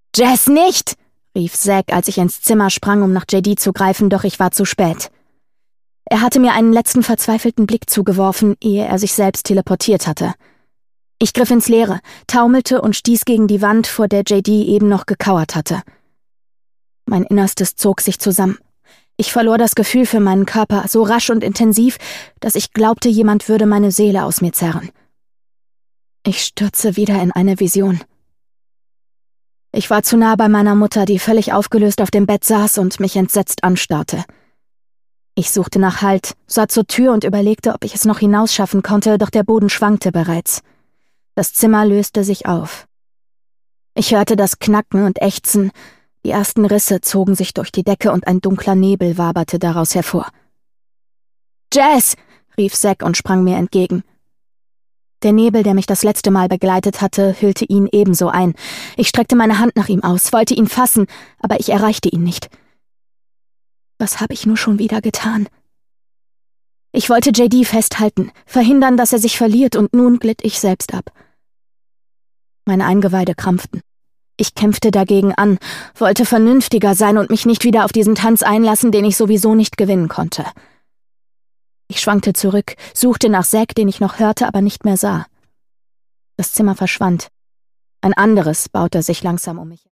„Jess, nicht!“ rief Zack, als ich ins Zimmer sprang, um nach JD zu greifen, doch ich war zu spät. Er hatte mir einen letzten verzweifelten Blick zugeworfen, ehe er sich selbst teleportiert hatte. Ich griff ins Leere, taumelte und stieß gegen die Wand, vor der JD eben noch gekauert hatte. Mein Innerstes zog sich zusammen. Ich verlor das Gefühl für meinen Körper so rasch und intensiv, dass ich glaubte, jemand würde meine Seele aus mir zerren. Ich stürze wieder in eine Vision. Ich war zu nah bei meiner Mutter, die völlig aufgelöst auf dem Bett saß und mich entsetzt anstarrte. Ich suchte nach Halt, sah zur Tür und überlegte, ob ich es noch hinausschaffen konnte, doch der Boden schwankte bereits. Das Zimmer löste sich auf. Ich hörte das Knacken und Ächzen, die ersten Risse zogen sich durch die Decke und ein dunkler Nebel waberte daraus hervor. »Jess!« rief Zack und sprang mir entgegen. Der Nebel, der mich das letzte Mal begleitet hatte, hüllte ihn ebenso ein. Ich streckte meine Hand nach ihm aus, wollte ihn fassen, aber ich erreichte ihn nicht. Was habe ich nur schon wieder getan? Ich wollte JD festhalten, verhindern, dass er sich verliert, und nun glitt ich selbst ab. Meine Eingeweide krampften. Ich kämpfte dagegen an, wollte vernünftiger sein und mich nicht wieder auf diesen Tanz einlassen, den ich sowieso nicht gewinnen konnte. Ich schwankte zurück, suchte nach Zack, den ich noch hörte, aber nicht mehr sah. Das Zimmer verschwand. Ein anderes baute sich langsam um mich.